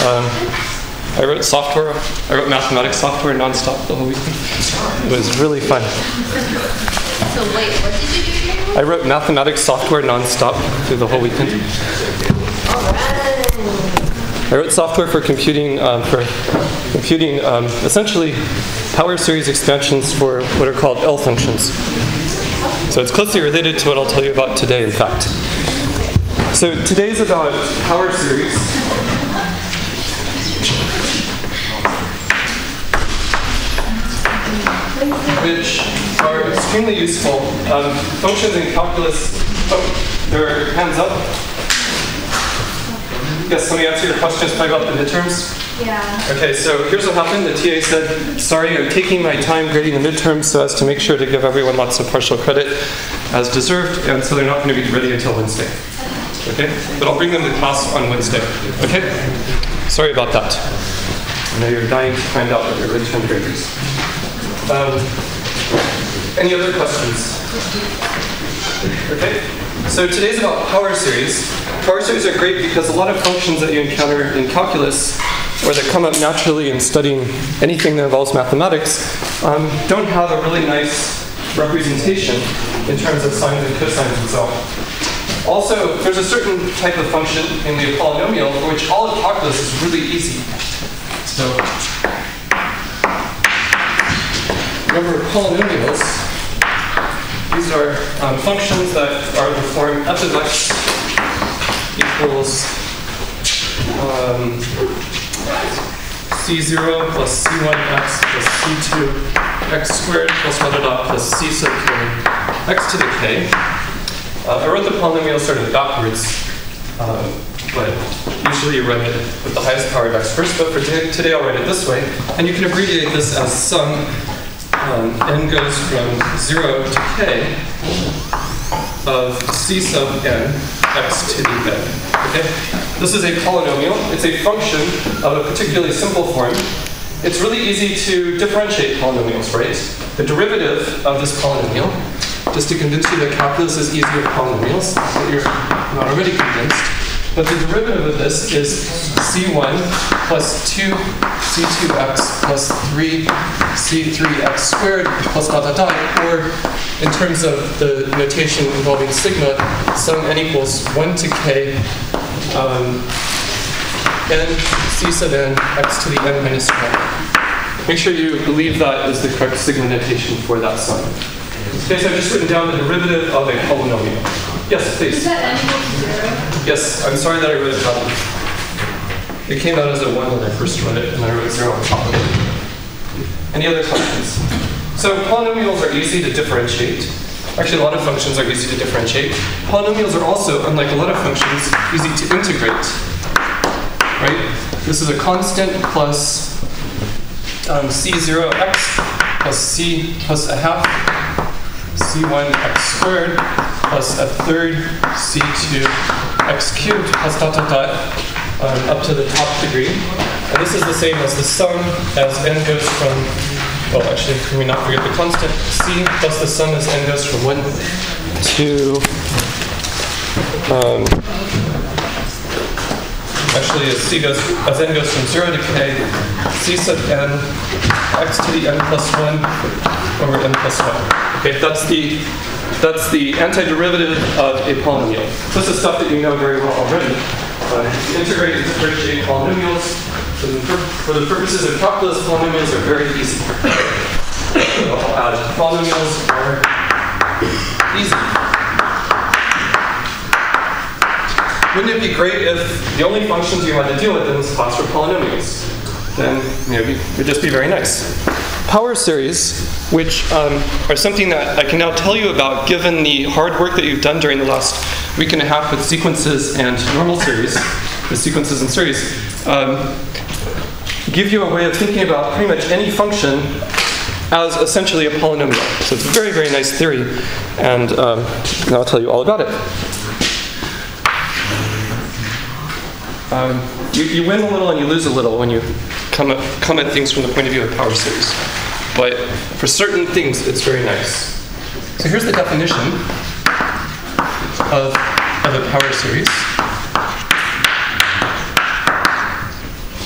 I wrote software. I wrote mathematics software nonstop the whole weekend. It was really fun. So wait, what did you do again? I wrote mathematics software nonstop through the whole weekend. All right. I wrote software for computing essentially power series expansions for what are called L functions. So it's closely related to what I'll tell you about today, in fact. So today's about power series. Which are extremely useful. Functions in calculus. Oh, there are hands up. Yes, let me answer your questions probably about the midterms. Yeah. Okay, so here's what happened. The TA said, sorry, I'm taking my time grading the midterms so as to make sure to give everyone lots of partial credit as deserved, and so they're not going to be ready until Wednesday. Okay? But I'll bring them to class on Wednesday. Okay? Sorry about that. I know you're dying to find out what your midterm grade is. Any other questions? Okay? So today's about power series. Power series are great because a lot of functions that you encounter in calculus or that come up naturally in studying anything that involves mathematics don't have a really nice representation in terms of sines and cosines and so on. Also, there's a certain type of function in the polynomial for which all of calculus is really easy. So, remember polynomials. These are functions that are the form f of x equals c0 plus c1x plus c2x squared plus blah blah blah plus c sub k x to the k. I wrote the polynomial sort of backwards, but usually you write it with the highest power of x first, but for today I'll write it this way. And you can abbreviate this as sum. N goes from 0 to k of c sub n x to the n. Okay? This is a polynomial. It's a function of a particularly simple form. It's really easy to differentiate polynomials, right? The derivative of this polynomial, just to convince you that calculus is easier with polynomials, that you're not already convinced, but the derivative of this is c1 plus 2 c2x plus 3 c3x squared plus dot dot dot, or in terms of the notation involving sigma, sum n equals 1 to k n c sub n x to the n minus 1. Make sure you believe that is the correct sigma notation for that sum. Okay, so I've just written down the derivative of a polynomial. Yes, please. Is that n equals 0? Yes, I'm sorry that I wrote it down. It came out as a 1 when I first wrote it, and I wrote 0 on top of it. Any other questions? So polynomials are easy to differentiate. Actually, a lot of functions are easy to differentiate. Polynomials are also, unlike a lot of functions, easy to integrate. Right? This is a constant plus c0x plus c plus a half c1x squared plus a third c2x cubed plus dot dot dot up to the top degree. And this is the same as the sum as n goes from, well actually, can we not forget the constant? C plus the sum as n goes from 1 to, actually as n goes from 0 to k, c sub n x to the n plus 1 over n plus 1. Okay, that's the antiderivative of a polynomial. This is stuff that you know very well already. Integrate and differentiate polynomials. For the purposes of calculus, polynomials are very easy. So I'll add polynomials are easy. Wouldn't it be great if the only functions you had to deal with in this class were polynomials? Then maybe it would just be very nice. Power series, which are something that I can now tell you about given the hard work that you've done during the last week and a half with sequences and normal series, with sequences and series, give you a way of thinking about pretty much any function as essentially a polynomial. So it's a very, very nice theory, and now I'll tell you all about it. You win a little and you lose a little when you come at things from the point of view of power series. But for certain things, it's very nice. So here's the definition of a power series.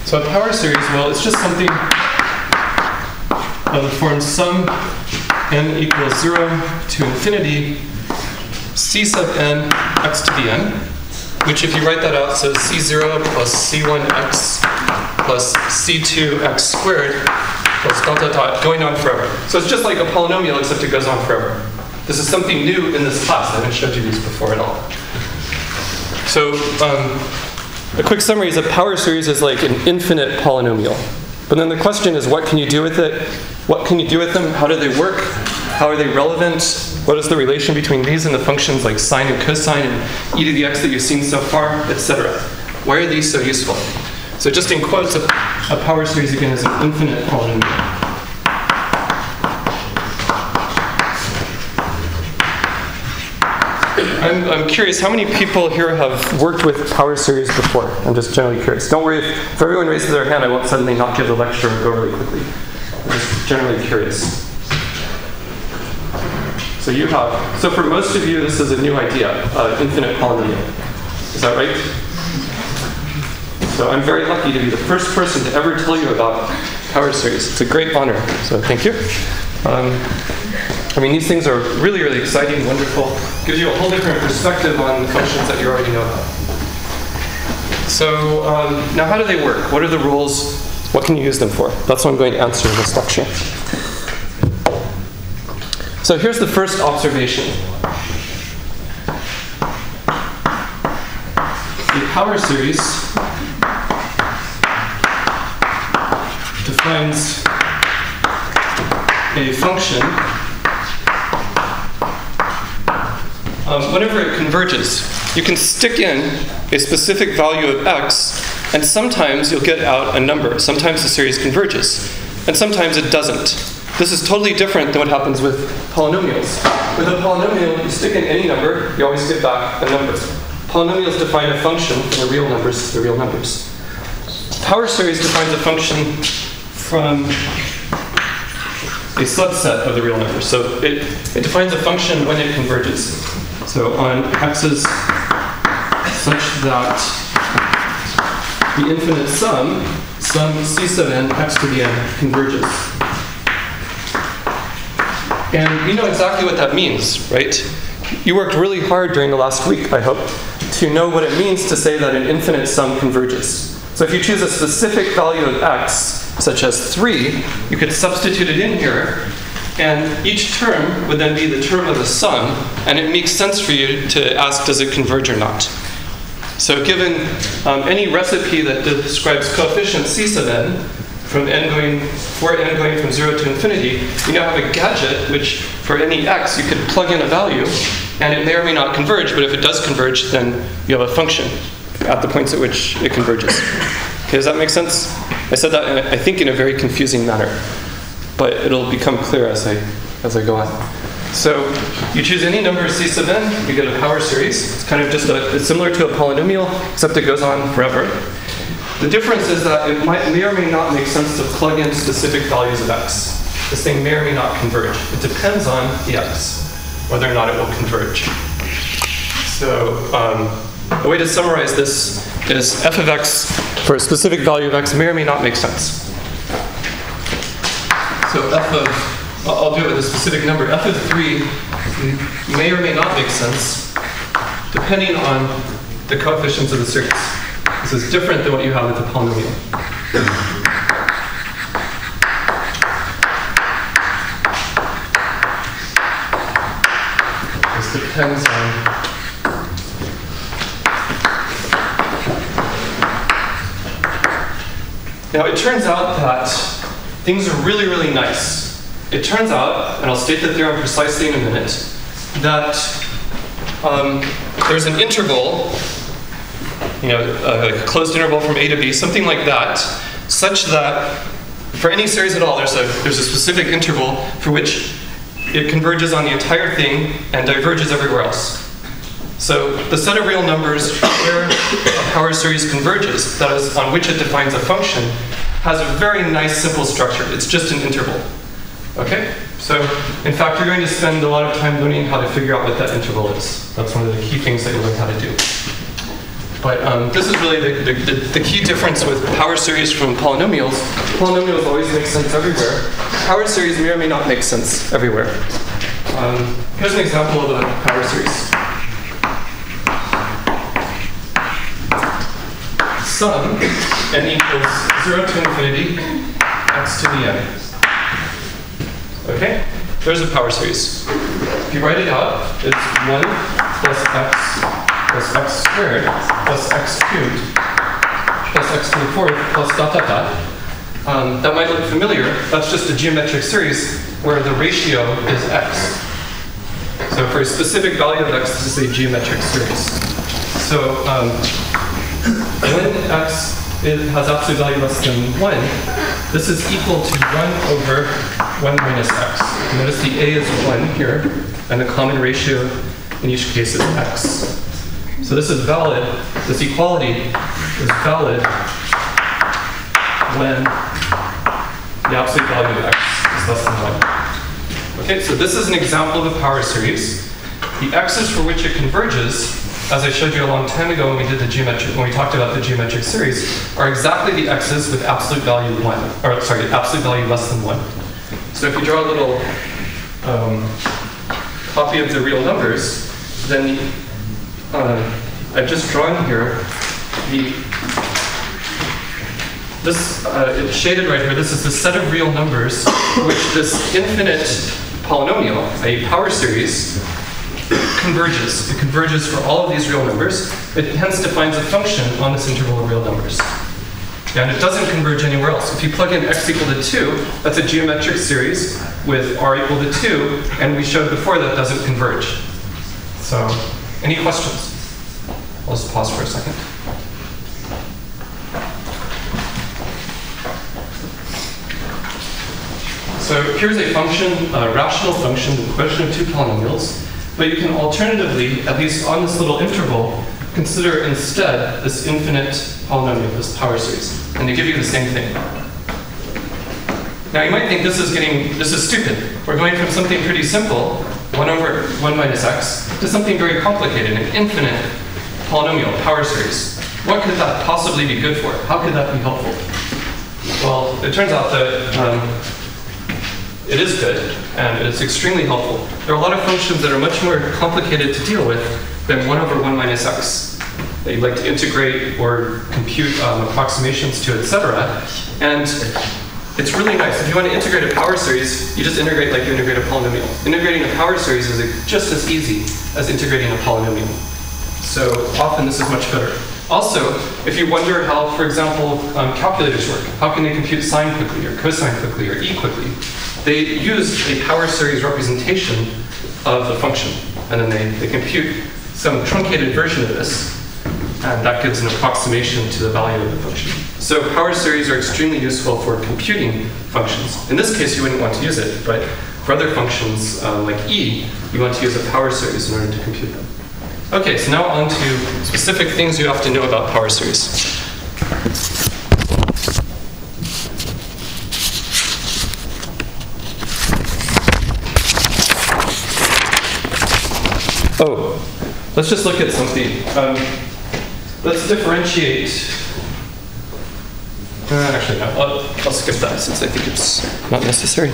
So a power series, well, it's just something of the form sum n equals 0 to infinity c sub n x to the n, which if you write that out says c0 plus c1x plus c2x squared plus dot dot dot going on forever. So it's just like a polynomial except it goes on forever. This is something new in this class. I haven't showed you these before at all. So a quick summary is a power series is like an infinite polynomial. But then the question is, what can you do with it? What can you do with them? How do they work? How are they relevant? What is the relation between these and the functions like sine and cosine and e to the x that you've seen so far, etc.? Why are these so useful? So just in quotes, a power series again is an infinite polynomial. I'm curious, how many people here have worked with power series before? I'm just generally curious. Don't worry, if everyone raises their hand, I won't suddenly not give the lecture and go really quickly. I'm just generally curious. So you have. So for most of you, this is a new idea, infinite polynomial. Is that right? So I'm very lucky to be the first person to ever tell you about power series. It's a great honor, so thank you. I mean, these things are really, really exciting, wonderful. Gives you a whole different perspective on the functions that you already know about. So now how do they work? What are the rules? What can you use them for? That's what I'm going to answer in this lecture. So here's the first observation. The power series defines a function whenever it converges. You can stick in a specific value of x, and sometimes you'll get out a number. Sometimes the series converges, and sometimes it doesn't. This is totally different than what happens with polynomials. With a polynomial, you stick in any number, you always get back a number. Polynomials define a function from the real numbers to the real numbers. Power series defines a function from a subset of the real numbers. So it defines a function when it converges. So on x's such that the infinite sum c sub n x to the n converges. And you know exactly what that means, right? You worked really hard during the last week, I hope, to know what it means to say that an infinite sum converges. So if you choose a specific value of x, such as 3, you could substitute it in here, and each term would then be the term of the sum, and it makes sense for you to ask, does it converge or not? So given any recipe that describes coefficient c sub n, for n going from 0 to infinity, you now have a gadget which, for any x, you could plug in a value, and it may or may not converge, but if it does converge, then you have a function at the points at which it converges. Okay, does that make sense? I said that, I think, in a very confusing manner, but it'll become clear as I go on. So you choose any number c sub n, you get a power series. It's kind of just it's similar to a polynomial, except it goes on forever. The difference is that it may or may not make sense to plug in specific values of x. This thing may or may not converge. It depends on the x, whether or not it will converge. So the way to summarize this is f of x for a specific value of x may or may not make sense. So I'll do it with a specific number. F of 3 may or may not make sense depending on the coefficients of the series. This is different than what you have with the polynomial. This depends on Now, it turns out that things are really, really nice. It turns out, and I'll state the theorem precisely in a minute, that there's an interval, a closed interval from A to B, something like that, such that for any series at all, there's a specific interval for which it converges on the entire thing and diverges everywhere else. So the set of real numbers where a power series converges, that is, on which it defines a function, has a very nice simple structure. It's just an interval. Okay? So, in fact, you're going to spend a lot of time learning how to figure out what that interval is. That's one of the key things that you'll learn how to do. But this is really the key difference with power series from polynomials. Polynomials always make sense everywhere. Power series may or may not make sense everywhere. Here's an example of a power series. Sum n equals 0 to infinity x to the n. Okay? There's a power series. If you write it out, it's 1 plus x squared plus x cubed plus x to the fourth plus dot dot dot. That might look familiar. That's just a geometric series where the ratio is x. So for a specific value of x, this is a geometric series. So when x has absolute value less than 1, this is equal to 1 over 1 minus x. Notice the a is 1 here, and the common ratio in each case is x. So this is valid, this equality is valid when the absolute value of x is less than 1. Okay, so this is an example of a power series. The x's for which it converges, as I showed you a long time ago when we talked about the geometric series, are exactly the x's with absolute value absolute value less than 1. So if you draw a little copy of the real numbers, then I've just drawn here it's shaded right here. This is the set of real numbers which this infinite polynomial, a power series, converges. It converges for all of these real numbers. It hence defines a function on this interval of real numbers. And it doesn't converge anywhere else. If you plug in x equal to 2, that's a geometric series with r equal to 2, and we showed before that doesn't converge. So, any questions? I'll just pause for a second. So here's a function, a rational function, the equation of two polynomials. But you can alternatively, at least on this little interval, consider instead this infinite polynomial, this power series, and they give you the same thing. Now you might think this is stupid. We're going from something pretty simple, 1 over 1 minus x, to something very complicated, an infinite polynomial, power series. What could that possibly be good for? How could that be helpful? Well, it turns out that it is good, and it's extremely helpful. There are a lot of functions that are much more complicated to deal with than 1 over 1 minus x that you'd like to integrate or compute approximations to, etc. And it's really nice. If you want to integrate a power series, you just integrate like you integrate a polynomial. Integrating a power series is just as easy as integrating a polynomial. So often this is much better. Also, if you wonder how, for example, calculators work, how can they compute sine quickly or cosine quickly or e quickly? They use a power series representation of the function, and then they compute some truncated version of this, and that gives an approximation to the value of the function. So power series are extremely useful for computing functions. In this case, you wouldn't want to use it, but for other functions like e, you want to use a power series in order to compute them. Okay, so now on to specific things you have to know about power series. Oh, let's just look at something. Let's differentiate. Actually, no. I'll skip that since I think it's not necessary.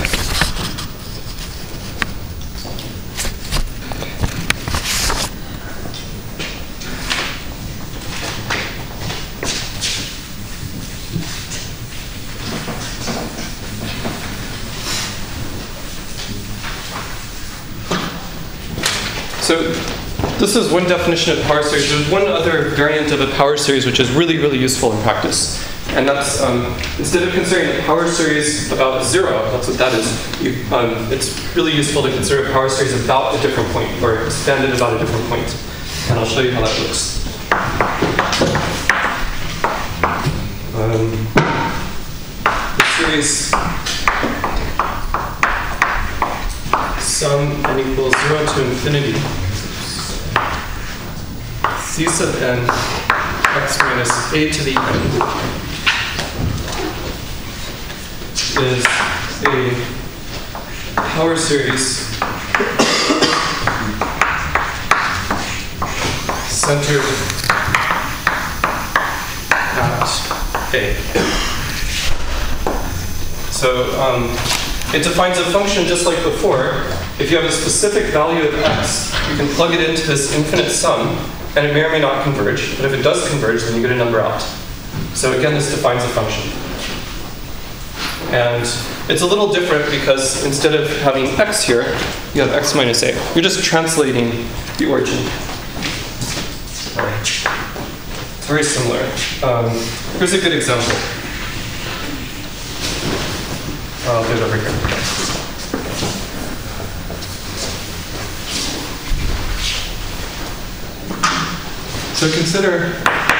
So this is one definition of power series. There's one other variant of a power series which is really, really useful in practice. And that's, instead of considering a power series about 0, that's what that is, it's really useful to consider a power series about a different point, or expanded about a different point. And I'll show you how that looks. The series sum n equals 0 to infinity c sub n x minus a to the n is a power series centered A. So it defines a function just like before. If you have a specific value of x, you can plug it into this infinite sum, and it may or may not converge. But if it does converge, then you get a number out. So again, this defines a function. And it's a little different because instead of having x here, you have x minus a. You're just translating the origin. It's very similar. Here's a good example. I'll do it over here. So consider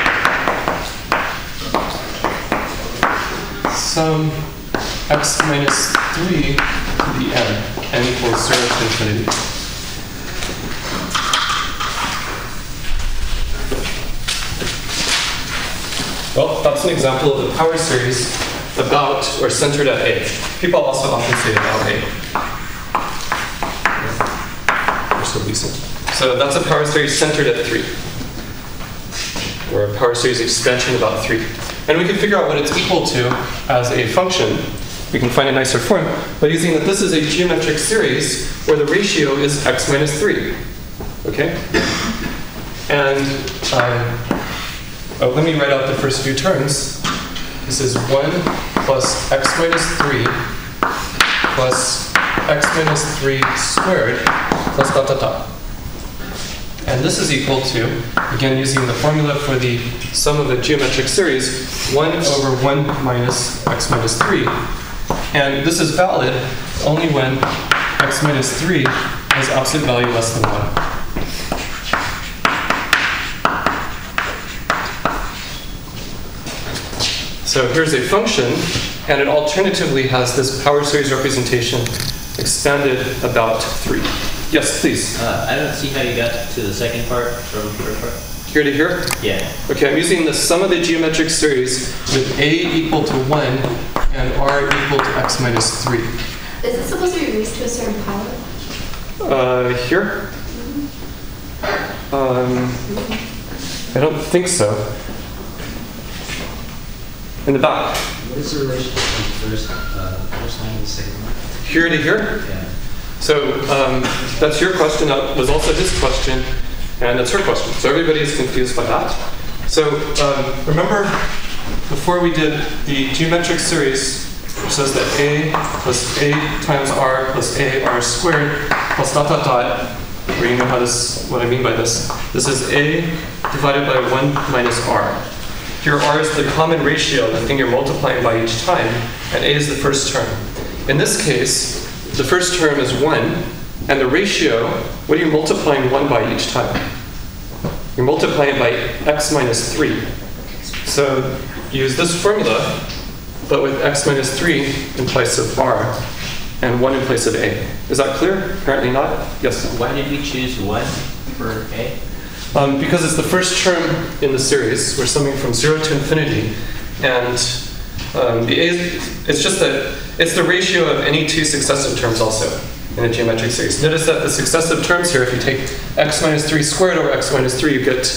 some x minus 3 to the n equals 0 to infinity. Well, that's an example of the power series about or centered at A. People also often say about A. We're so decent. So that's a power series centered at 3. Or a power series expansion about 3. And we can figure out what it's equal to as a function. We can find a nicer form by using that this is a geometric series where the ratio is x minus 3. Okay? And let me write out the first few terms. This is 1 plus x minus 3 plus x minus 3 squared plus dot dot dot. And this is equal to, again using the formula for the sum of the geometric series, 1 over 1 minus x minus 3. And this is valid only when x minus 3 has absolute value less than 1. So here's a function, and it alternatively has this power series representation expanded about 3. Yes, please. I don't see how you got to the second part from the first part. Here to here? Yeah. Okay, I'm using the sum of the geometric series with a equal to 1 and r equal to x minus 3. Is it supposed to be raised to a certain power? Here? I don't think so. In the back. What is the relationship between the first line and the second line? Here to here? Yeah. So that's your question. That was also his question, and that's her question. So everybody is confused by that. So remember, before we did the geometric series, which says that a plus a times r plus a r squared plus dot dot dot, where you know what I mean by this. This is a divided by 1 minus r. Here r is the common ratio, the thing you're multiplying by each time, and a is the first term. In this case, the first term is 1, and the ratio, what are you multiplying 1 by each time? You're multiplying it by x minus 3. So use this formula, but with x minus 3 in place of r, and 1 in place of a. Is that clear? Apparently not. Yes? Why did we choose 1 for a? Because it's the first term in the series. We're summing from 0 to infinity, and the a, it's just that it's the ratio of any two successive terms also in a geometric series. Notice that the successive terms here, if you take x minus 3 squared over x minus 3, you get,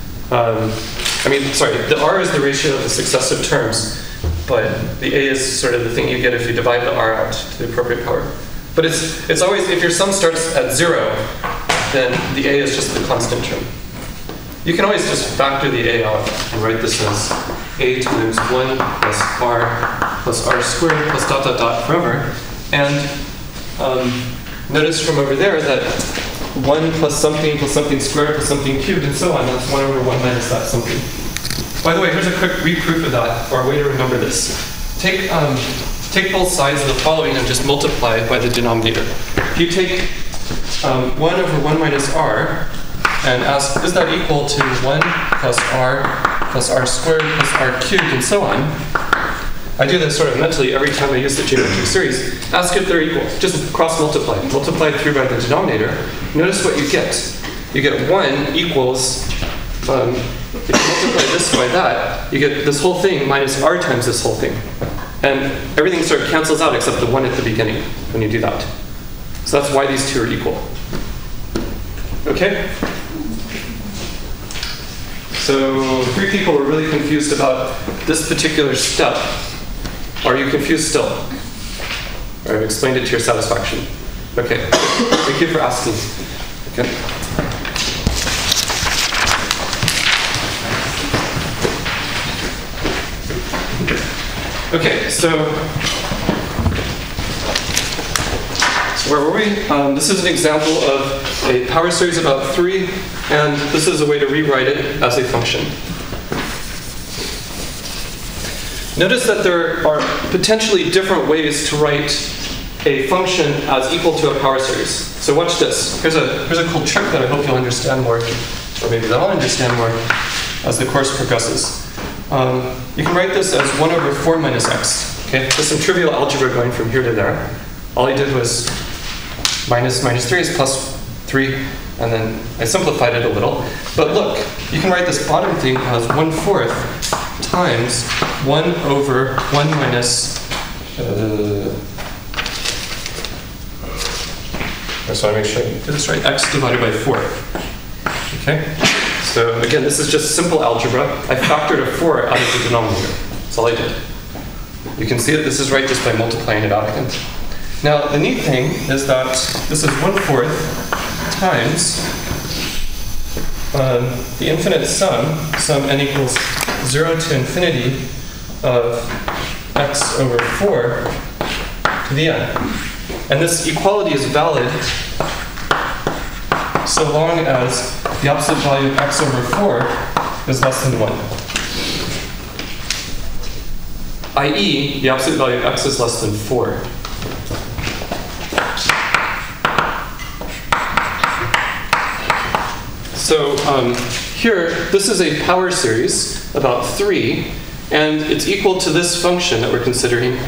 the r is the ratio of the successive terms, but the a is sort of the thing you get if you divide the r out to the appropriate power. But it's always, if your sum starts at 0, then the a is just the constant term. You can always just factor the a out and write this as a times 1 plus r squared plus dot dot dot forever. And notice from over there that 1 plus something squared plus something cubed and so on, that's 1 over 1 minus that something. By the way, here's a quick reproof of that, or a way to remember this. Take both sides of the following and just multiply by the denominator. If you take 1 over 1 minus r, and ask, is that equal to 1 plus r squared plus r cubed, and so on. I do this sort of mentally every time I use the geometric series. Ask if they're equal. Just cross-multiply. Multiply through by the denominator. Notice what you get. You get 1 equals, if you multiply this by that, you get this whole thing minus r times this whole thing. And everything sort of cancels out except the 1 at the beginning when you do that. So that's why these two are equal. Okay? So 3 people were really confused about this particular step. Are you confused still? Or I've explained it to your satisfaction. Okay. Thank you for asking. Okay. Okay, so where were we? This is an example of a power series about 3, and this is a way to rewrite it as a function. Notice that there are potentially different ways to write a function as equal to a power series. So watch this. Here's a cool trick that I hope you'll understand more, or maybe that I'll understand more as the course progresses. You can write this as 1 over 4 minus x. Okay, there's some trivial algebra going from here to there. All I did was minus 3 is plus 3, and then I simplified it a little. But look, you can write this bottom thing as 1/4 times 1 over 1 minus, I just want to make sure I get this right, x divided by 4. Okay? So again, this is just simple algebra. I factored a 4 out of the denominator. That's all I did. You can see that this is right just by multiplying it out again. Now, the neat thing is that this is 1/4 times the infinite sum n equals 0 to infinity of x over 4 to the n. And this equality is valid so long as the absolute value of x over 4 is less than 1. i.e., the absolute value of x is less than 4. So here, this is a power series about 3, and it's equal to this function that we're considering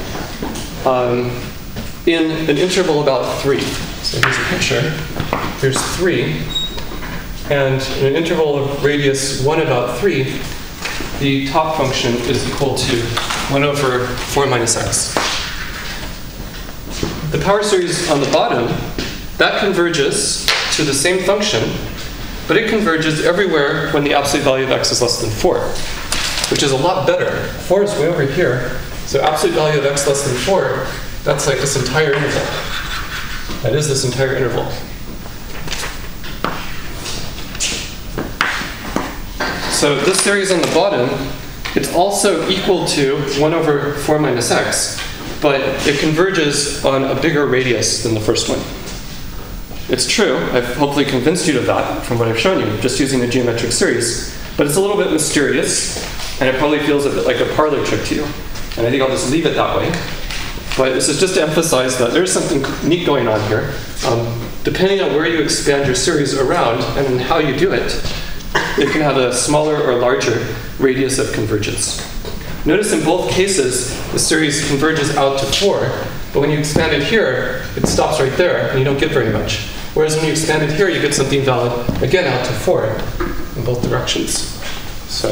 in an interval about 3. So here's a picture. Here's 3, and in an interval of radius 1 about 3, the top function is equal to 1 over 4 minus x. The power series on the bottom, that converges to the same function, but it converges everywhere when the absolute value of x is less than 4, which is a lot better. 4 is way over here, so absolute value of x less than 4, that's like this entire interval. That is this entire interval. So this series on the bottom, it's also equal to 1 over 4 minus x, but it converges on a bigger radius than the first one. It's true, I've hopefully convinced you of that from what I've shown you, just using the geometric series, but it's a little bit mysterious, and it probably feels a bit like a parlor trick to you, and I think I'll just leave it that way. But this is just to emphasize that there's something neat going on here. Depending on where you expand your series around and how you do it, it can have a smaller or larger radius of convergence. Notice in both cases, the series converges out to 4, but when you expand it here, it stops right there, and you don't get very much. Whereas when you expand it here, you get something valid, again, out to 4 in both directions. So,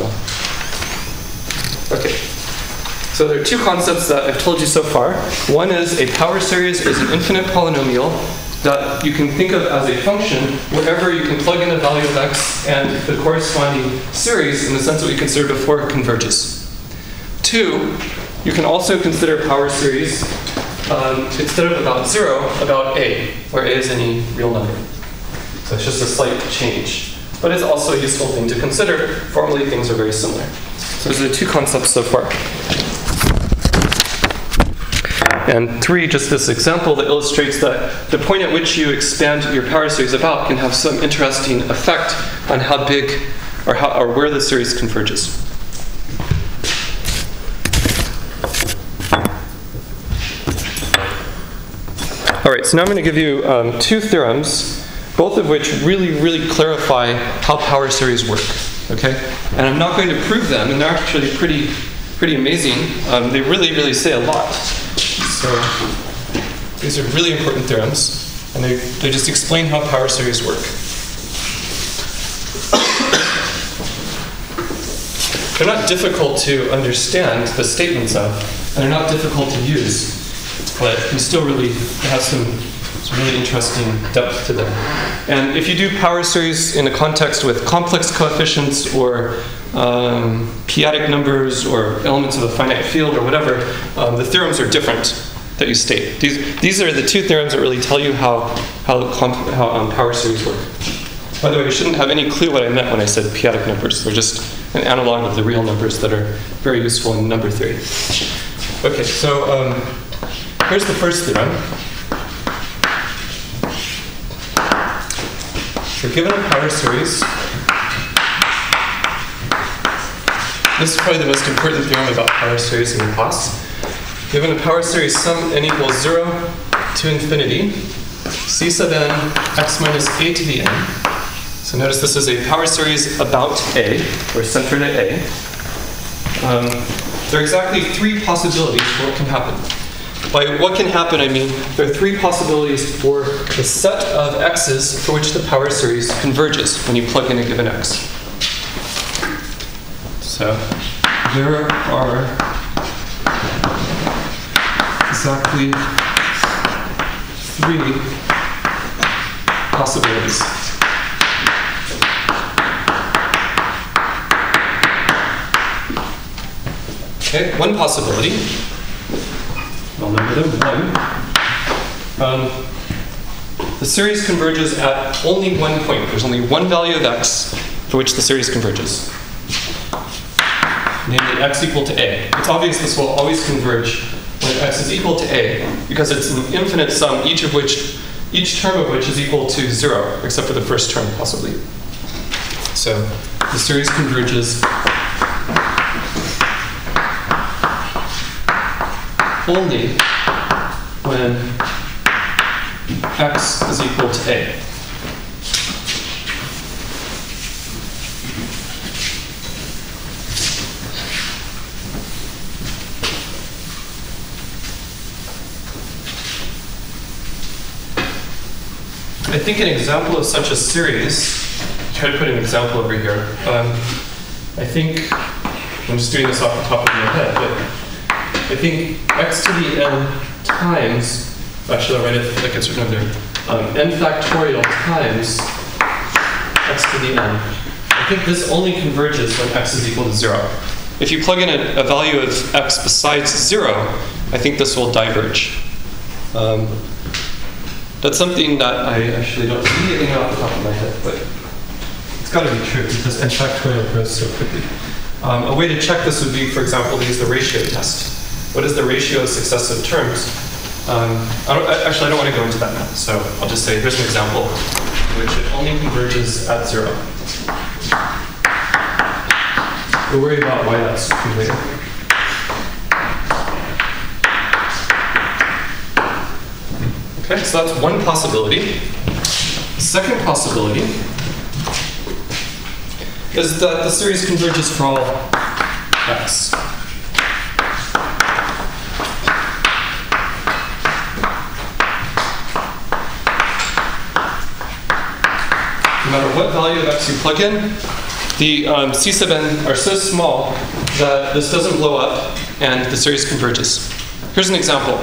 okay. So there are 2 concepts that I've told you so far. One is a power series is an infinite polynomial that you can think of as a function wherever you can plug in a value of x and the corresponding series, in the sense that we considered before, converges. 2, you can also consider power series instead of about 0, about a, where a is any real number. So it's just a slight change. But it's also a useful thing to consider. Formally, things are very similar. So those are the 2 concepts so far. And 3, just this example that illustrates that the point at which you expand your power series about can have some interesting effect on how big or where the series converges. All right, so now I'm going to give you 2 theorems, both of which really clarify how power series work. Okay, and I'm not going to prove them, and they're actually pretty amazing. They really say a lot. So these are really important theorems, and they just explain how power series work. They're not difficult to understand the statements of, and they're not difficult to use, but you still really have It's a really interesting depth to them. And if you do power series in a context with complex coefficients or p-adic numbers or elements of a finite field or whatever, the theorems are different that you state. These are the two theorems that really tell you how power series work. By the way, you shouldn't have any clue what I meant when I said p-adic numbers. They're just an analog of the real numbers that are very useful in number theory. Okay, so here's the first theorem. So given a power series, this is probably the most important theorem about power series in the class. Given a power series sum n equals 0 to infinity, c sub n x minus a to the n. So notice this is a power series about a, or centered at a. There are exactly three possibilities for what can happen. By what can happen, I mean there are three possibilities for the set of x's for which the power series converges when you plug in a given x. So there are exactly three possibilities. Okay, one possibility, I'll number them, one. The series converges at only one point. There's only one value of x for which the series converges, namely x equal to a. It's obvious this will always converge when x is equal to a, because it's an infinite sum, each term of which is equal to 0, except for the first term, possibly. So the series converges only when x is equal to a. I think an example of such a series, try to put an example over here. I think, I'm just doing this off the top of my head, but I think x to the n times, actually I'll write it like it's written under, n factorial times x to the n. I think this only converges when x is equal to 0. If you plug in a value of x besides 0, I think this will diverge. That's something that I actually don't immediately know off the top of my head, but it's got to be true because n factorial grows so quickly. A way to check this would be, for example, to use the ratio test. What is the ratio of successive terms? Actually, I don't want to go into that now, so I'll just say here's an example in which it only converges at 0. We'll worry about why that's true later. Okay, so that's one possibility. The second possibility is that the series converges for all x. No matter what value of x you plug in, the c sub n are so small that this doesn't blow up and the series converges. Here's an example.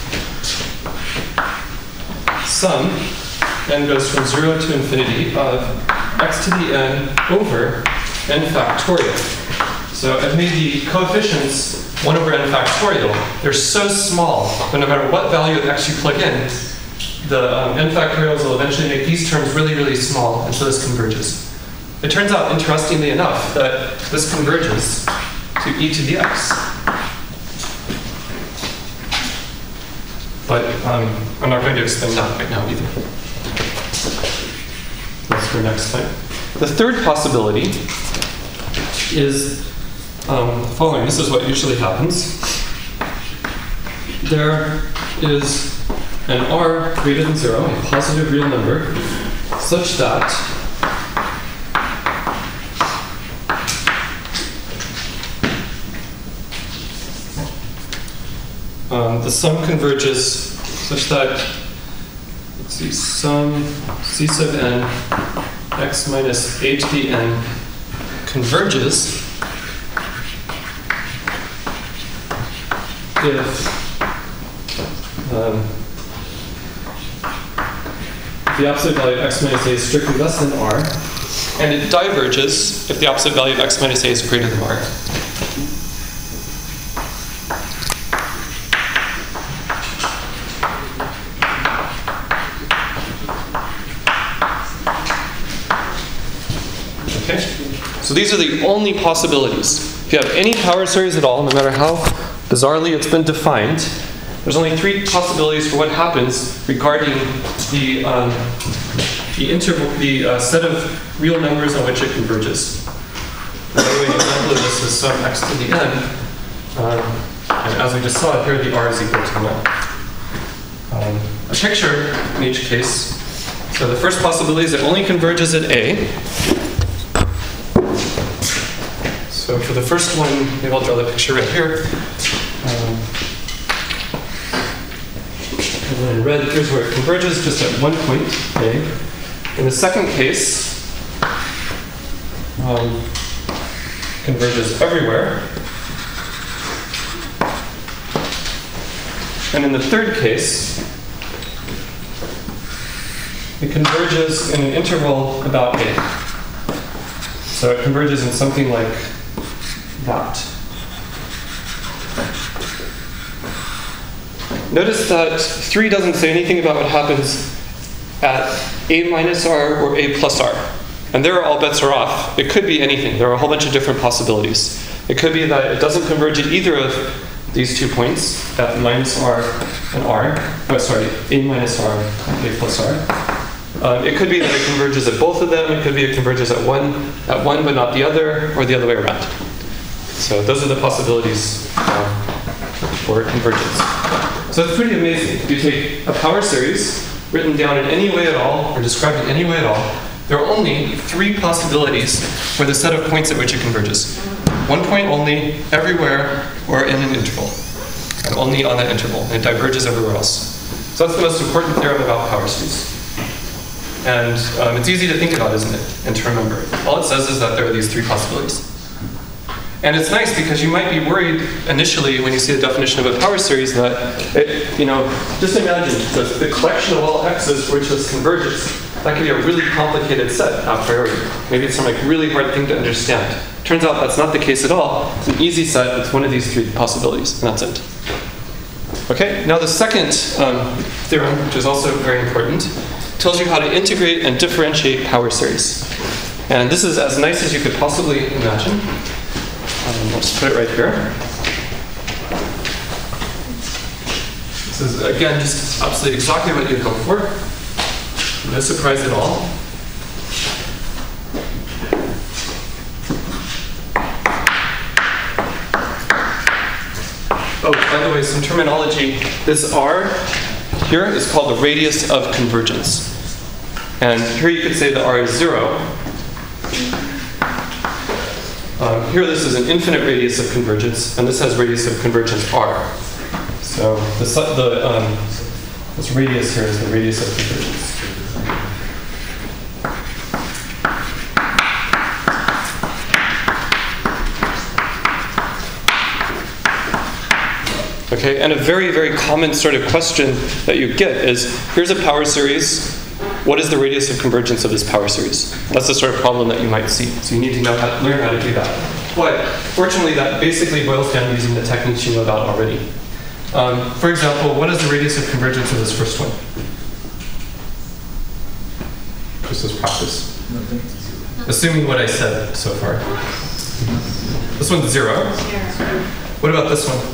Sum n goes from 0 to infinity of x to the n over n factorial. So I've made the coefficients 1 over n factorial. They're so small that no matter what value of x you plug in, the n factorials will eventually make these terms really, really small, and so this converges. It turns out, interestingly enough, that this converges to e to the x. But I'm not going to explain that right now either. That's for next time. The third possibility is the following. This is what usually happens. There is an r greater than 0, a positive real number, such that the sum converges such that, let's see, sum c sub n x minus a to the n converges if the absolute value of x minus a is strictly less than r, and it diverges if the absolute value of x minus a is greater than r. Okay? So these are the only possibilities. If you have any power series at all, no matter how bizarrely it's been defined, there's only three possibilities for what happens regarding the set of real numbers on which it converges. By the way, an example of this is some x to the n, and as we just saw here, the r is equal to 1. A picture in each case. So the first possibility is it only converges at a. So for the first one, maybe I'll draw the picture right here. And then in red, here's where it converges, just at one point, A. In the second case, converges everywhere. And in the third case, it converges in an interval about A. So it converges in something like that. Notice that 3 doesn't say anything about what happens at a minus r or a plus r. And there all bets are off. It could be anything. There are a whole bunch of different possibilities. It could be that it doesn't converge at either of these 2 points, at minus r and r. A minus r and a plus r. It could be that it converges at both of them. It could be it converges at one but not the other, or the other way around. So those are the possibilities for convergence. So it's pretty amazing. If you take a power series written down in any way at all, or described in any way at all, there are only 3 possibilities for the set of points at which it converges. 1 point only, everywhere, or in an interval. And only on that interval. And it diverges everywhere else. So that's the most important theorem about power series. And it's easy to think about, isn't it? And to remember. All it says is that there are these 3 possibilities. And it's nice because you might be worried initially when you see the definition of a power series that, just imagine the collection of all x's for which this converges. That could be a really complicated set a priori. Maybe it's some really hard thing to understand. Turns out that's not the case at all. It's an easy set with one of these 3 possibilities, and that's it. Okay, now the second theorem, which is also very important, tells you how to integrate and differentiate power series. And this is as nice as you could possibly imagine. I'll just put it right here. This is, again, just absolutely exactly what you'd hope for. No surprise at all. Oh, by the way, some terminology. This R here is called the radius of convergence. And here you could say that R is 0. Here this is an infinite radius of convergence, and this has radius of convergence r. So this radius here is the radius of convergence. Okay, and a very, very common sort of question that you get is, here's a power series. What is the radius of convergence of this power series? That's the sort of problem that you might see. So you need to learn how to do that. But fortunately, that basically boils down using the techniques you know about already. For example, what is the radius of convergence of this first one? Just as practice. Assuming what I said so far. This one's 0. What about this one?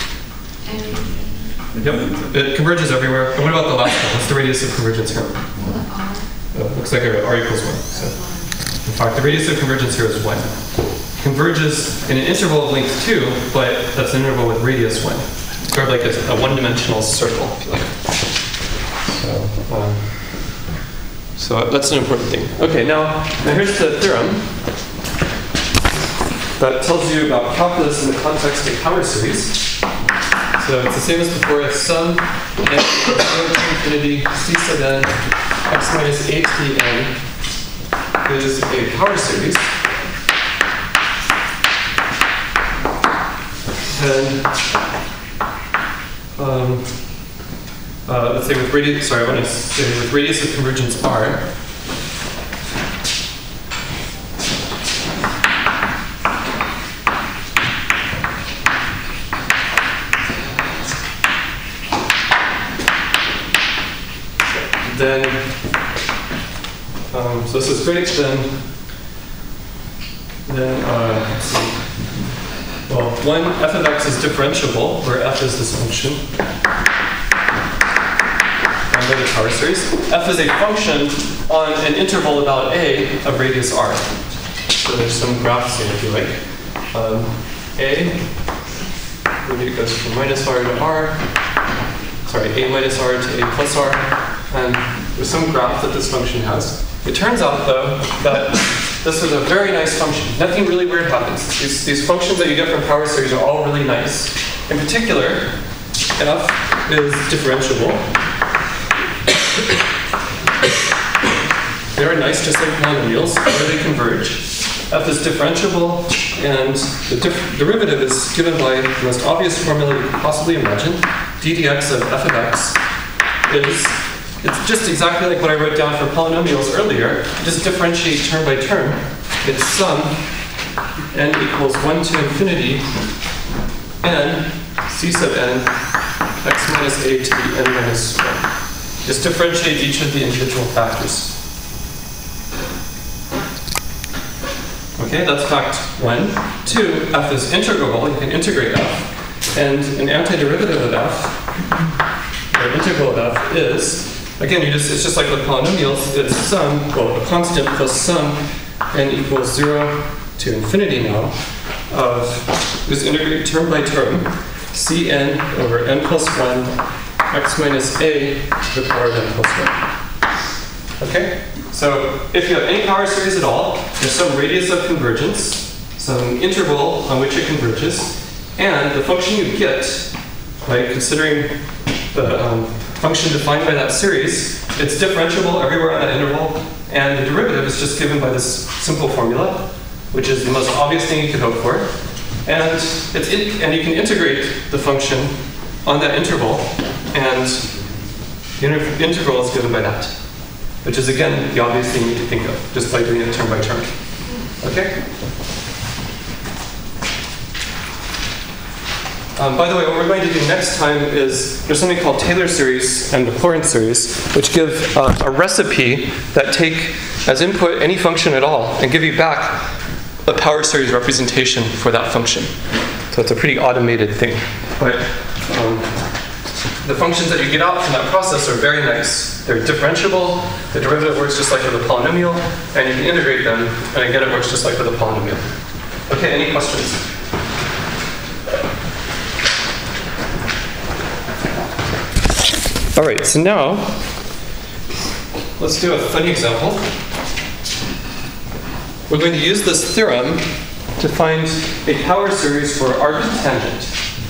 Yep, it converges everywhere. And what about the last one? What's the radius of convergence here? Looks like r equals 1. So, in fact, the radius of convergence here is 1. Converges in an interval of length 2, but that's an interval with radius 1. Sort of like a one-dimensional circle, if you like. So that's an important thing. Okay, now here's the theorem that tells you about calculus in the context of power series. So it's the same as before. If sum n to infinity c sub n x minus a to the n is a power series, then let's say with radius, sorry, I want to say with radius of convergence R, then, so this is great, then let's see. Well, one, f of x is differentiable, where f is this function. And by the power series. F is a function on an interval about a of radius r. So there's some graphs here, if you like. A, maybe it goes from minus r to r. Sorry, a minus r to a plus r. And there's some graph that this function has. It turns out, though, that this is a very nice function. Nothing really weird happens. These functions that you get from power series are all really nice. In particular, f is differentiable. They are nice, just like polynomials, where they converge. F is differentiable, and the derivative is given by the most obvious formula you could possibly imagine. d dx of f of x is, it's just exactly like what I wrote down for polynomials earlier. Just differentiate term by term. It's sum n equals 1 to infinity n c sub n x minus a to the n minus 1. Just differentiate each of the individual factors. Okay, that's fact 1. 2, f is integrable. You can integrate f. And an antiderivative of f, or integral of f, is, again, it's just like with polynomials, it's sum, well, a constant plus sum, n equals 0 to infinity now, of, just integrate term by term, cn over n plus 1, x minus a to the power of n plus 1. Okay? So if you have any power series at all, there's some radius of convergence, some interval on which it converges, and the function you get, by considering the function defined by that series, it's differentiable everywhere on that interval, and the derivative is just given by this simple formula, which is the most obvious thing you could hope for. And and you can integrate the function on that interval, and the integral is given by that, which is, again, the obvious thing you need to think of, just by doing it term by term. Okay? By the way, what we're going to do next time is there's something called Taylor series and Maclaurin series, which give a recipe that take as input any function at all and give you back a power series representation for that function. So it's a pretty automated thing. But the functions that you get out from that process are very nice. They're differentiable, the derivative works just like with a polynomial, and you can integrate them, and again, it works just like with a polynomial. Okay, any questions? All right, so now, let's do a funny example. We're going to use this theorem to find a power series for arctangent.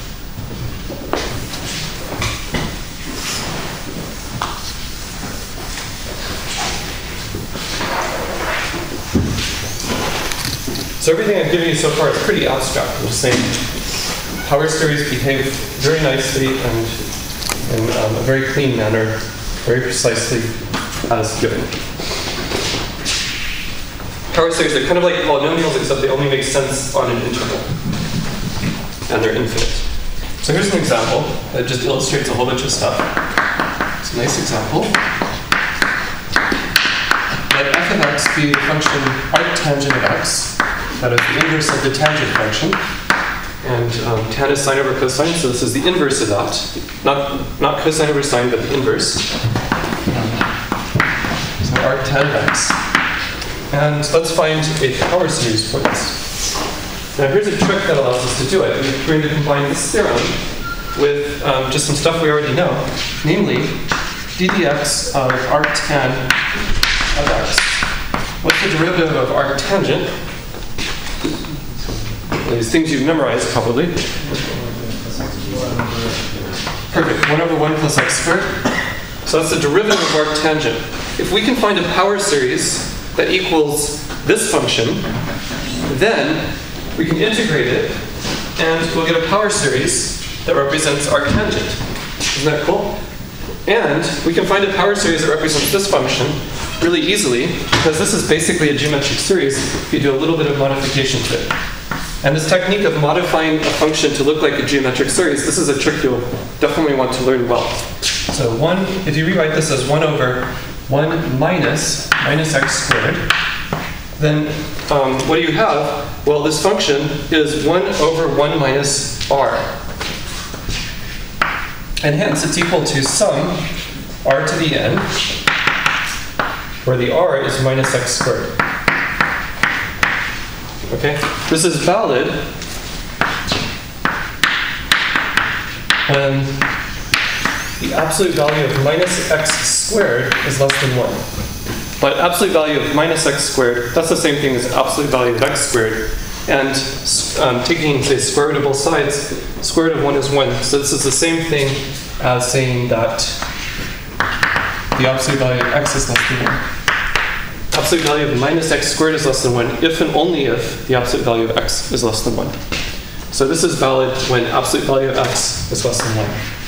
So everything I've given you so far is pretty abstract. I'm just saying power series behave very nicely and in a very clean manner, very precisely as given. Power series are kind of like polynomials, except they only make sense on an interval. And they're infinite. So here's an example that just illustrates a whole bunch of stuff. It's a nice example. Let f of x be a function arctangent of x. That is the inverse of the tangent function. And tan is sine over cosine, so this is the inverse of that. Not cosine over sine, but the inverse. So arctan of x. And let's find a power series for this. Now here's a trick that allows us to do it. We're going to combine this theorem with just some stuff we already know. Namely, d dx of arctan of x. What's the derivative of arctangent? These things you've memorized, probably. Perfect. 1 over 1 plus x squared. So that's the derivative of arctangent. If we can find a power series that equals this function, then we can integrate it, and we'll get a power series that represents arctangent. Isn't that cool? And we can find a power series that represents this function really easily, because this is basically a geometric series if you do a little bit of modification to it. And this technique of modifying a function to look like a geometric series, this is a trick you'll definitely want to learn well. So if you rewrite this as 1 over 1 minus x squared, then what do you have? Well, this function is 1 over 1 minus r. And hence, it's equal to sum r to the n, where the r is minus x squared. Okay? This is valid when the absolute value of minus x squared is less than 1. But absolute value of minus x squared, that's the same thing as absolute value of x squared. And taking, say, square root of both sides, square root of 1 is 1. So this is the same thing as saying that the absolute value of x is less than 1. Absolute value of minus x squared is less than 1 if and only if the absolute value of x is less than 1. So this is valid when absolute value of x is less than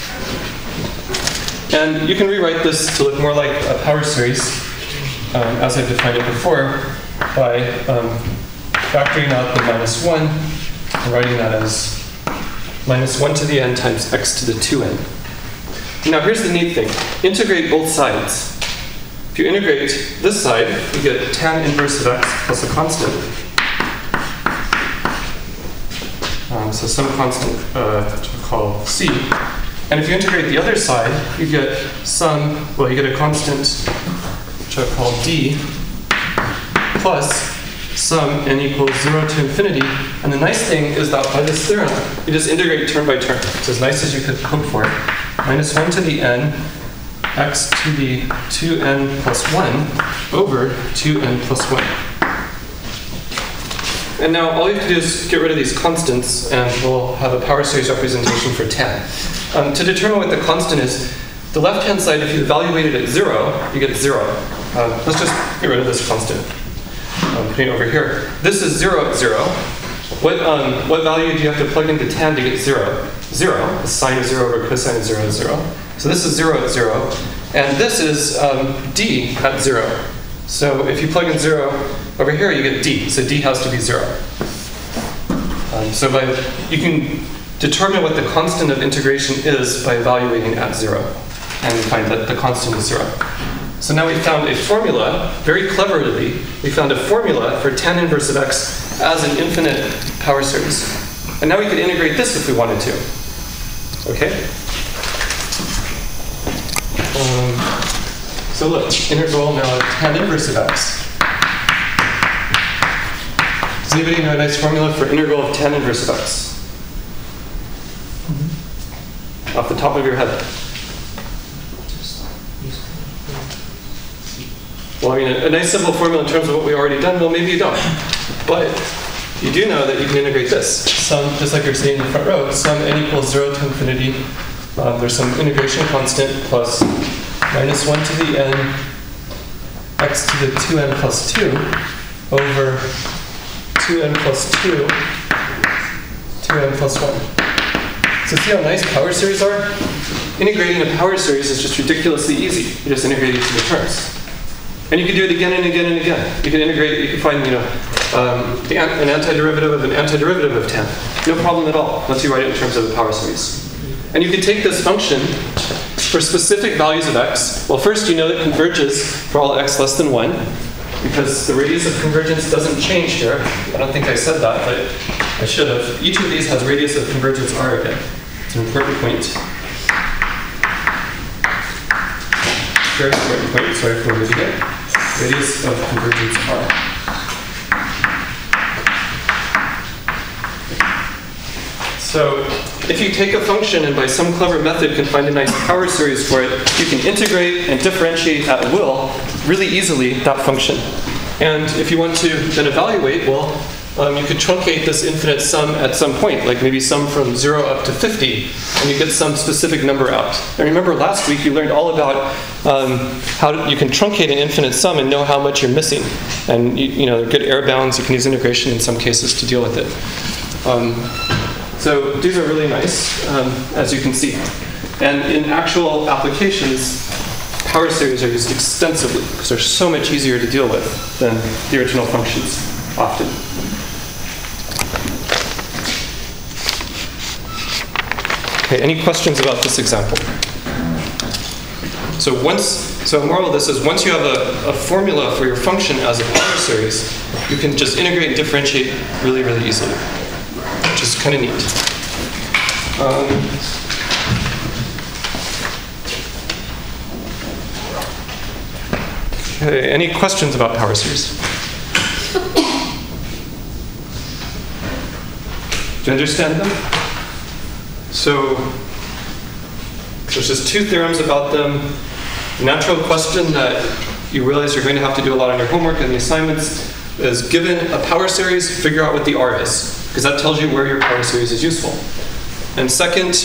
1. And you can rewrite this to look more like a power series, as I've defined it before, by factoring out the minus 1 and writing that as minus 1 to the n times x to the 2n. Now here's the neat thing. Integrate both sides. If you integrate this side, you get tan inverse of x plus a constant. So some constant which we'll call c. And if you integrate the other side, you get you get a constant which I'll call d plus sum n equals 0 to infinity. And the nice thing is that by this theorem, you just integrate term by term. It's as nice as you could hope for. Minus 1 to the n, x to the 2n plus 1 over 2n plus 1. And now all you have to do is get rid of these constants, and we'll have a power series representation for tan. To determine what the constant is, the left-hand side, if you evaluate it at 0, you get 0. Let's just get rid of this constant. Putting it over here. This is 0 at 0. What value do you have to plug into tan to get 0? 0. The sine of 0 over cosine of 0 is 0. So this is 0 at 0. And this is d at 0. So if you plug in 0 over here, you get d. So d has to be 0. You can determine what the constant of integration is by evaluating at 0. And find that the constant is 0. So now we found a formula, very cleverly, we found a formula for tan inverse of x as an infinite power series. And now we could integrate this if we wanted to. Okay? So look, integral now of tan inverse of x. Does anybody know a nice formula for integral of tan inverse of x? Off the top of your head. Well, I mean, a nice simple formula in terms of what we've already done, well, maybe you don't. But you do know that you can integrate this. Sum, just like you're saying in the front row, sum n equals 0 to infinity. There's some integration constant plus minus 1 to the n x to the 2n plus 2 over 2n plus 2, 2n plus 1. So see how nice power series are? Integrating a power series is just ridiculously easy. You just integrate each of the terms. And you can do it again and again and again. You can integrate, you can find, an antiderivative of an antiderivative of tan. No problem at all, once you write it in terms of a power series. And you can take this function for specific values of x. Well, first you know it converges for all x less than 1, because the radius of convergence doesn't change here. I don't think I said that, but I should have. Each of these has radius of convergence r again. It's an important point. Very important point, sorry for removing it. Radius of convergence r. So if you take a function and by some clever method can find a nice power series for it, you can integrate and differentiate at will really easily that function. And if you want to then evaluate, well, you could truncate this infinite sum at some point, like maybe sum from 0 up to 50, and you get some specific number out. And remember last week you learned all about how you can truncate an infinite sum and know how much you're missing. And there are good error bounds. You can use integration in some cases to deal with it. So these are really nice, as you can see. And in actual applications, power series are used extensively because they're so much easier to deal with than the original functions often. Okay, any questions about this example? So moral of this is once you have a formula for your function as a power series, you can just integrate and differentiate really, really easily, which is kind of neat. Okay, any questions about power series? Do you understand them? So there's just two theorems about them. The natural question that you realize you're going to have to do a lot on your homework and the assignments is, given a power series, figure out what the R is, because that tells you where your power series is useful. And second,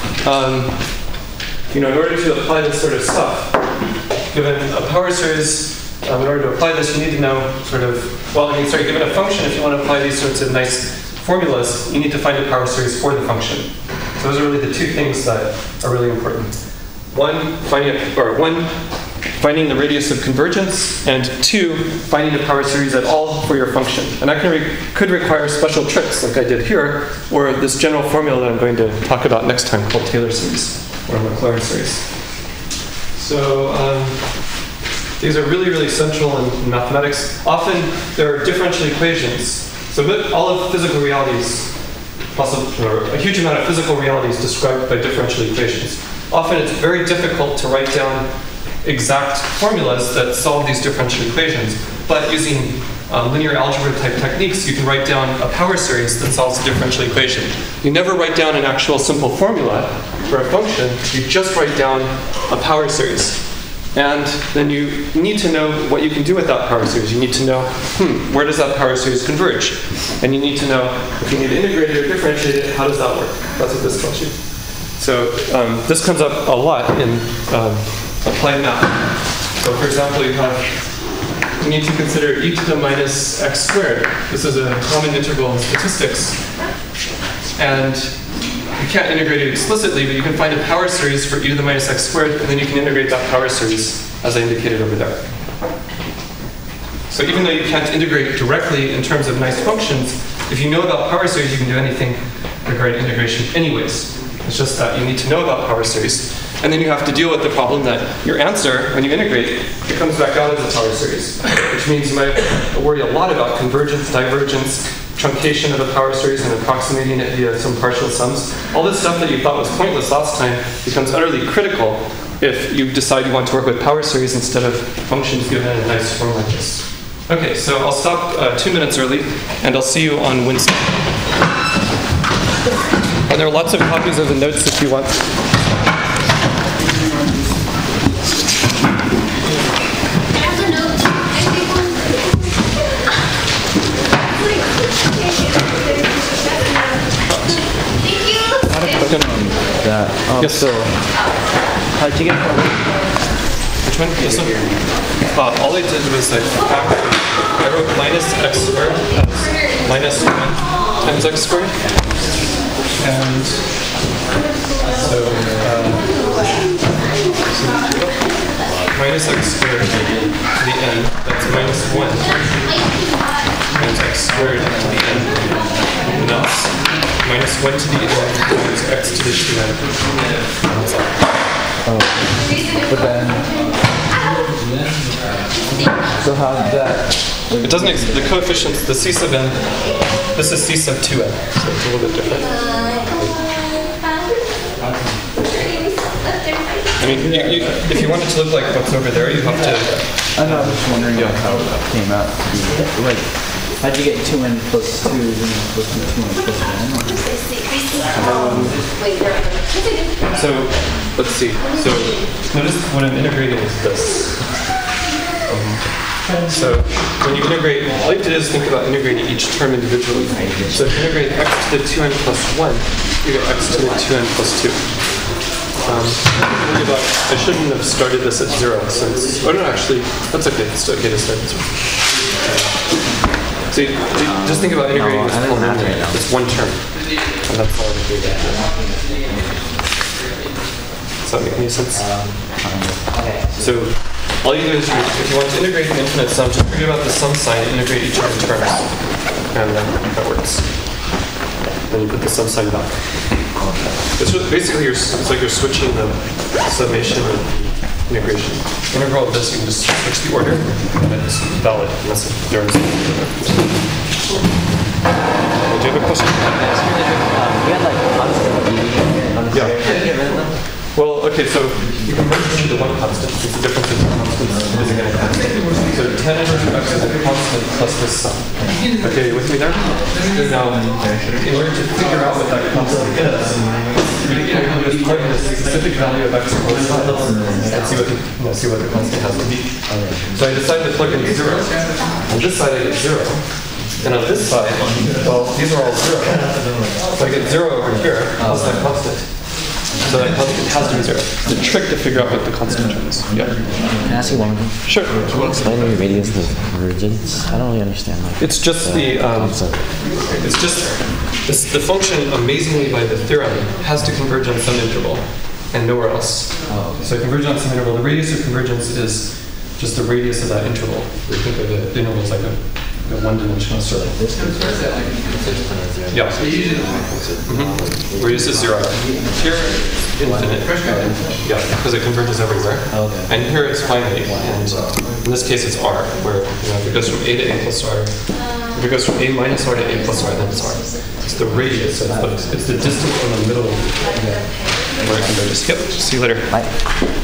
in order to apply this sort of stuff, given a power series, in order to apply this, you need to know given a function, if you want to apply these sorts of nice formulas, you need to find a power series for the function. So those are really the two things that are really important. One, finding the radius of convergence, and two, finding a power series at all for your function. And that could require special tricks like I did here, or this general formula that I'm going to talk about next time called Taylor series, or Maclaurin series. So these are really, really central in mathematics. Often there are differential equations. So all of physical realities, or a huge amount of physical reality is described by differential equations. Often it's very difficult to write down exact formulas that solve these differential equations, but using linear algebra type techniques, you can write down a power series that solves a differential equation. You never write down an actual simple formula for a function, you just write down a power series. And then you need to know what you can do with that power series. You need to know, where does that power series converge? And you need to know, if you need to integrate it or differentiate it, how does that work? That's what this tells you. So this comes up a lot in applied math. So for example, you need to consider e to the minus x squared. This is a common integral in statistics. And you can't integrate it explicitly, but you can find a power series for e to the minus x squared, and then you can integrate that power series as I indicated over there. So even though you can't integrate directly in terms of nice functions, if you know about power series, you can do anything regarding integration anyways. It's just that you need to know about power series. And then you have to deal with the problem that your answer, when you integrate, it comes back out as a power series, which means you might worry a lot about convergence, divergence, truncation of a power series and approximating it via some partial sums. All this stuff that you thought was pointless last time becomes utterly critical if you decide you want to work with power series instead of functions given in a nice form like this. Okay, so I'll stop 2 minutes early, and I'll see you on Wednesday. And there are lots of copies of the notes if you want. Yes. So, how'd you get from which one? This one? All I did was I wrote minus x squared as minus 1 times x squared. And so minus x squared to the n, that's minus 1 times x squared to the n. And that's minus 1 to the n times x to the 2n. But then, so how did that? It doesn't the coefficients, the c sub n, this is c sub 2n, so it's a little bit different. I mean, if you want it to look like what's over there, you have to... I know, I was just wondering how it came out to be. Like, how'd you get 2n plus 2 and plus 2n plus 1? So, let's see. So, notice what I'm integrating is this. So, when you integrate, all you have to do is think about integrating each term individually. So, if you integrate x to the 2n plus 1, you get x to the 2n plus 2. I shouldn't have started this at 0 since... Oh, no, actually, that's okay. It's okay to start at 0. So, just think about integrating this polynomial. It's one term. And that's all I'm doing. that make any sense? Okay. So all you do is, if you want to integrate an infinite sum, just forget about the sum sign, integrate each of the terms, and then that works. Then you put the sum sign back. Basically, it's like you're switching the summation and integration. Integral of this, you can just switch the order, and it's valid unless there is. Do you have a question? We had like constant on the Yeah. Can you get rid of them? Well, okay, so you can merge it into one constant. It's the difference in constants is again a constant. So tan inverse of x is a constant plus this sum. Okay, you with me there? Now, in order to figure out what that constant is, you can just plug in a specific value of x on both sides and see what the constant has to be. So I decided to plug in 0. On this side I get 0. And on this side, well, these are all 0. So I get 0 over here plus that constant. So that constant has to be 0. It's a trick to figure out what the constant is. Yeah. Can I ask you one thing? Sure. Can you explain the radius of convergence? I don't really understand. Like, It's just the function, amazingly by the theorem, has to converge on some interval and nowhere else. So converge on some interval. The radius of convergence is just the radius of that interval. We think of the interval as like a one-dimensional circle. Yeah. Radius is 0. Here, infinite. Yeah, because it converges everywhere. Okay. And here it's finite. And in this case, it's r, where if it goes from a to a plus r, if it goes from a minus r to a plus r, then it's r. It's the radius. It's the distance from the middle where it converges. Yep. See you later. Bye.